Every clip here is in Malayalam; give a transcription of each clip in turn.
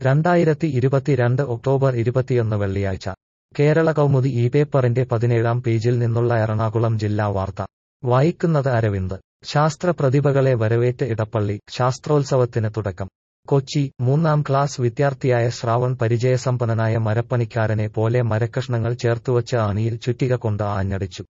2022 ഒക്ടോബർ 21 വെള്ളിയാഴ്ച കേരള കൗമുദി ഈ പേപ്പറിന്റെ 17-ാം പേജിൽ നിന്നുള്ള എറണാകുളം ജില്ലാ വാർത്ത വായിക്കുന്നത് അരവിന്ദ്. ശാസ്ത്ര പ്രതിഭകളെ വരവേറ്റ് ഇടപ്പള്ളി ശാസ്ത്രോത്സവത്തിന് തുടക്കം. കൊച്ചി 3-ാം ക്ലാസ് വിദ്യാർത്ഥിയായ ശ്രാവൺ പരിചയസമ്പന്നനായ മരപ്പണിക്കാരനെ പോലെ മരക്കഷ്ണങ്ങൾ ചേർത്തുവച്ച് ആണിയിൽ ചുറ്റിക കൊണ്ട് ആഞ്ഞടിച്ചു.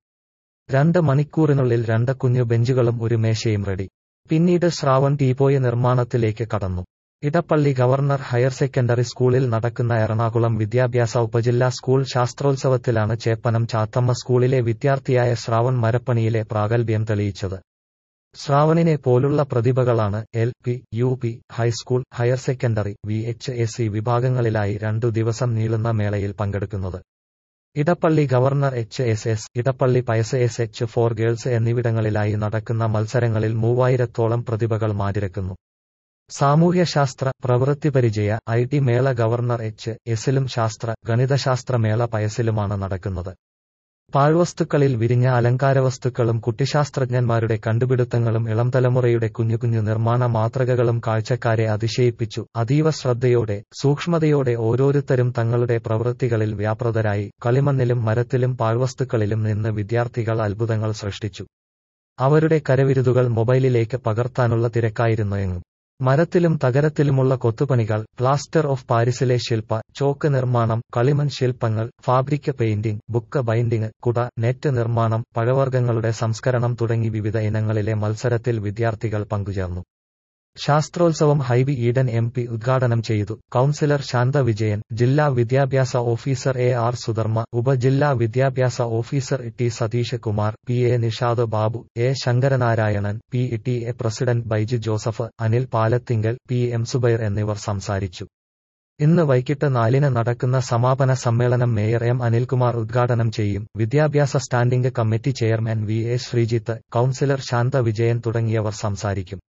2 മണിക്കൂറിനുള്ളിൽ 2 കുഞ്ഞു ബെഞ്ചുകളും ഒരു മേശയും റെഡി. പിന്നീട് ശ്രാവൺ ടീപോയ് നിർമ്മാണത്തിലേക്ക് കടന്നു. ഇടപ്പള്ളി ഗവർണർ ഹയർ സെക്കൻഡറി സ്കൂളിൽ നടക്കുന്ന എറണാകുളം വിദ്യാഭ്യാസ ഉപജില്ലാ സ്കൂൾ ശാസ്ത്രോത്സവത്തിലാണ് ചേപ്പനം ചാത്തമ്മ സ്കൂളിലെ വിദ്യാർത്ഥിയായ ശ്രാവൺ മരപ്പണിയിലെ പ്രാഗൽഭ്യം തെളിയിച്ചത്. ശ്രാവണിനെ പോലുള്ള പ്രതിഭകളാണ് LP, UP, high school, higher secondary, VHSE വിഭാഗങ്ങളിലായി 2 ദിവസം നീളുന്ന മേളയിൽ പങ്കെടുക്കുന്നത്. Edappally governor HSS, Edappally Pius SH4 girls എന്നിവിടങ്ങളിലായി നടക്കുന്ന മത്സരങ്ങളിൽ 3000-ഓളം പ്രതിഭകൾ മാറ്റിരക്കുന്നു. സാമൂഹ്യശാസ്ത്ര, പ്രവൃത്തിപരിചയ, IT മേള ഗവർണർ HSലും ശാസ്ത്ര, ഗണിതശാസ്ത്ര മേള പയസിലുമാണ് നടക്കുന്നത്. പാഴ്വസ്തുക്കളിൽ വിരിഞ്ഞ അലങ്കാരവസ്തുക്കളും കുട്ടിശാസ്ത്രജ്ഞന്മാരുടെ കണ്ടുപിടുത്തങ്ങളും ഇളംതലമുറയുടെ കുഞ്ഞുകുഞ്ഞു നിർമ്മാണ മാതൃകകളും കാഴ്ചക്കാരെ അതിശയിപ്പിച്ചു. അതീവ ശ്രദ്ധയോടെ, സൂക്ഷ്മതയോടെ ഓരോരുത്തരും തങ്ങളുടെ പ്രവൃത്തികളിൽ വ്യാപൃതരായി. കളിമണ്ണിലും മരത്തിലും പാഴ്വസ്തുക്കളിലും നിന്ന് വിദ്യാർത്ഥികൾ അത്ഭുതങ്ങൾ സൃഷ്ടിച്ചു. അവരുടെ കരവിരുതുകൾ മൊബൈലിലേക്ക് പകർത്താനുള്ള തിരക്കായിരുന്നു എങ്ങും. മരത്തിലും തകരത്തിലുമുള്ള കൊത്തുപണികൾ, പ്ലാസ്റ്റർ ഓഫ് പാരീസിലെ ശില്പ, ചോക്ക് നിർമ്മാണം, കളിമൺ ശില്പങ്ങൾ, ഫാബ്രിക് പെയിന്റിംഗ്, ബുക്ക് ബൈൻഡിംഗ്, കുട, നെറ്റ് നിർമ്മാണം, പഴവർഗ്ഗങ്ങളുടെ സംസ്കരണം തുടങ്ങി വിവിധ ഇനങ്ങളിലെ മത്സരത്തിൽ വിദ്യാർത്ഥികൾ പങ്കുചേർന്നു. ശാസ്ത്രോത്സവം ഹൈബി ഈഡൻ MP ഉദ്ഘാടനം ചെയ്തു. കൗൺസിലർ ശാന്ത വിജയൻ, ജില്ലാ വിദ്യാഭ്യാസ ഓഫീസർ AR സുധർമ്മ, ഉപജില്ലാ വിദ്യാഭ്യാസ officer T Satheesh Kumar, PA Nishad Babu, A Sankaranarayanan, PTA president Baiju Joseph, Anil Palathinkal, PM Subair എന്നിവർ സംസാരിച്ചു. ഇന്ന് വൈകിട്ട് 4-ന് നടക്കുന്ന സമാപന സമ്മേളനം മേയർ M അനിൽകുമാർ ഉദ്ഘാടനം ചെയ്യും. വിദ്യാഭ്യാസ standing committee chairman VA Sreejith, councillor Shantha Vijayan തുടങ്ങിയവർ സംസാരിക്കും.